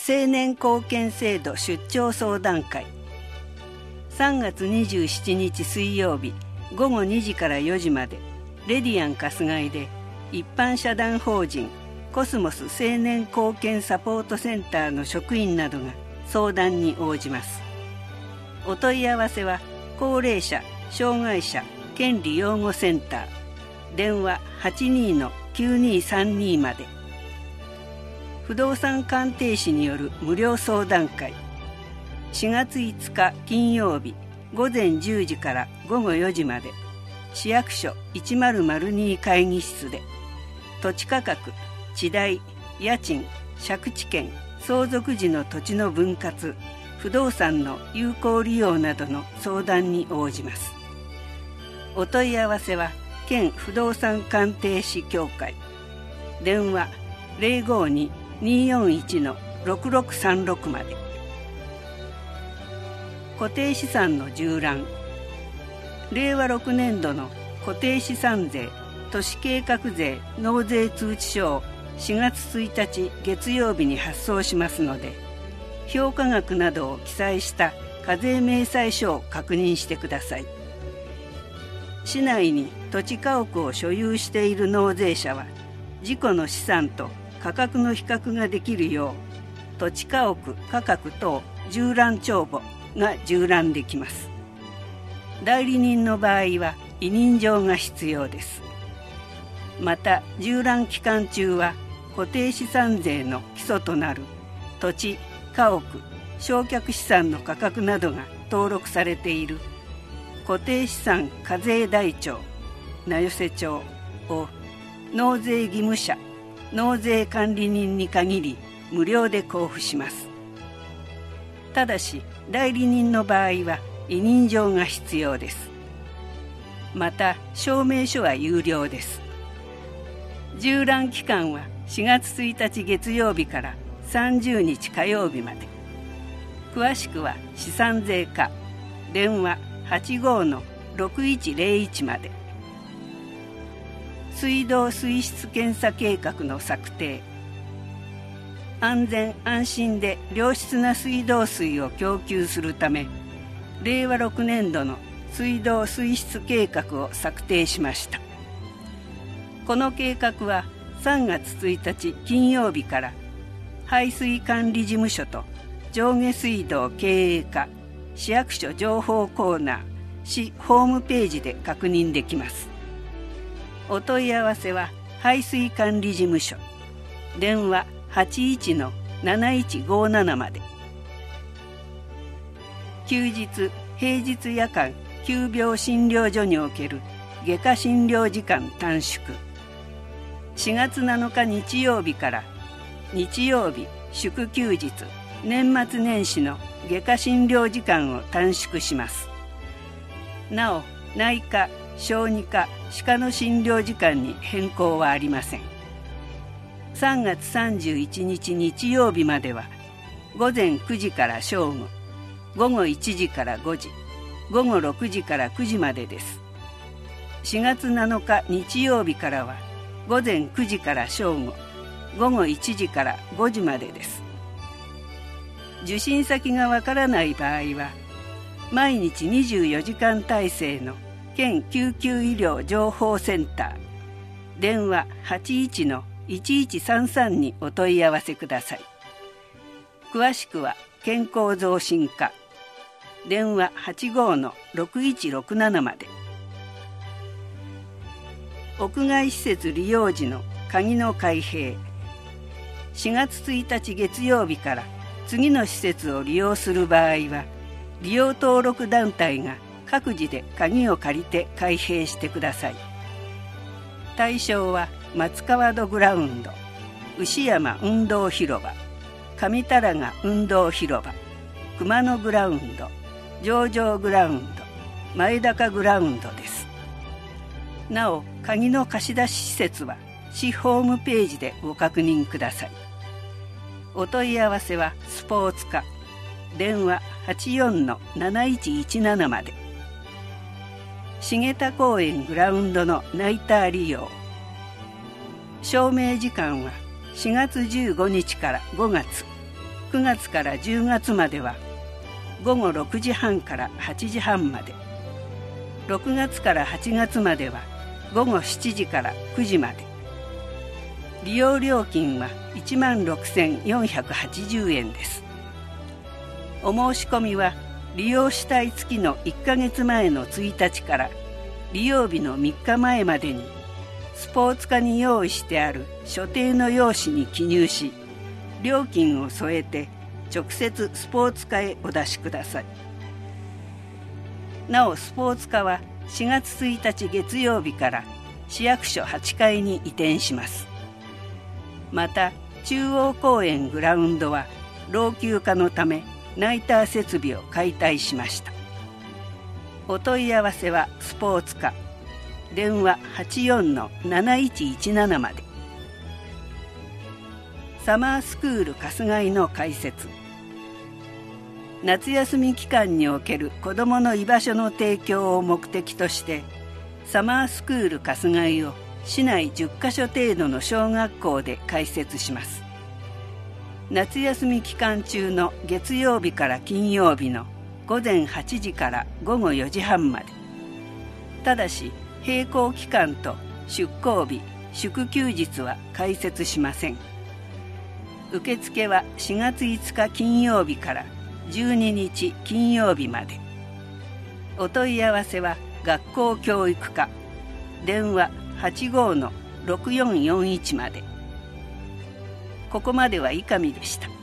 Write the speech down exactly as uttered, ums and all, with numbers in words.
青年貢献制度出張相談会。さんがつにじゅうしちにち水曜日ごごにじからよじまで、レディアン春日井で一般社団法人コスモス青年貢献サポートセンターの職員などが相談に応じます。お問い合わせは高齢者・障害者権利擁護センター、電話 はちにーのきゅうにーさんにー まで。不動産鑑定士による無料相談会。しがついつか金曜日ごぜんじゅうじからごごよじまで、市役所いちまるまるに会議室で、土地価格、地代、家賃、借地権、相続時の土地の分割、不動産の有効利用などの相談に応じます。お問い合わせは県不動産鑑定士協会、電話 ゼロごに にーよんいち のろくろくさんろく まで。固定資産の縦覧。れいわろくねんどの固定資産税都市計画税納税通知書をしがつついたち月曜日に発送しますので、評価額などを記載した課税明細書を確認してください。市内に土地家屋を所有している納税者は、自己の資産と価格の比較ができるよう、土地家屋価格等縦覧帳簿が縦覧できます。代理人の場合は委任状が必要です。また縦覧期間中は固定資産税の基礎となる土地、家屋、償却資産の価格などが登録されている固定資産課税台帳、名寄せ帳を納税義務者、納税管理人に限り無料で交付します。ただし代理人の場合は委任状が必要です。また証明書は有料です。縦覧期間はしがつついたち月曜日からさんじゅうにち火曜日まで。詳しくは資産税課、電話 はちごーのろくいちゼロいち まで。水道水質検査計画の策定。安全安心で良質な水道水を供給するため、れいわろくねんどの水道水質計画を策定しました。この計画はさんがつついたち金曜日から排水管理事務所と上下水道経営課、市役所情報コーナー、市ホームページで確認できます。お問い合わせは排水管理事務所、電話 はちいちのなないちごーなな まで。休日、平日夜間急病診療所における外科診療時間短縮。しがつなのか日曜日から日曜日、祝休日、年末年始の外科診療時間を短縮します。なお、内科、小児科、歯科の診療時間に変更はありません。さんがつさんじゅういちにち日曜日まではごぜんくじから正午、ごごいちじからごじ、ごごろくじからくじまでです。しがつなのか日曜日からはごぜんくじから正午、ごごいちじからごじまでです。受診先がわからない場合は、毎日にじゅうよじかん体制の県救急医療情報センター、電話 はちいちのいちいちさんさん にお問い合わせください。詳しくは健康増進課、電話 はちごーのろくいちろくなな まで。屋外施設利用時の鍵の開閉。しがつついたち月曜日から次の施設を利用する場合は、利用登録団体が各自で鍵を借りて開閉してください。対象は松川戸グラウンド、牛山運動広場、上多良賀運動広場、熊野グラウンド、上場グラウンド、前高グラウンドです。なお、鍵の貸し出し施設は市ホームページでご確認ください。お問い合わせはスポーツ課、電話 はちよんのなないちいちなな まで。重田公園グラウンドのナイター利用。照明時間はしがつじゅうごにちからごがつ、 くがつからじゅうがつまではごごろくじはんからはちじはんまで、ろくがつからはちがつまではごごしちじからくじまで。利用料金はいちまんろくせんよんひゃくはちじゅうえんです。お申し込みは利用したい月のいっかげつまえのついたちから利用日のみっかまえまでにスポーツ課に用意してある所定の用紙に記入し、料金を添えて直接スポーツ課へお出しください。なおスポーツ課はしがつついたち月曜日から市役所はちかいに移転します。また中央公園グラウンドは老朽化のためナイター設備を解体しました。お問い合わせはスポーツ課、電話 はちよんのなないちいちなな まで。サマースクール春日井の開設。夏休み期間における子どもの居場所の提供を目的としてサマースクール春日井を市内じゅっかしょ程度の小学校で開設します。夏休み期間中の月曜日から金曜日のごぜんはちじからごごよじはんまで。ただし閉校期間と出校日、祝休日は開設しません。受付はしがついつか金曜日からじゅうににち金曜日まで。お問い合わせは学校教育課、電話 はちごのろくよんよんいち まで。ここまでは伊上でした。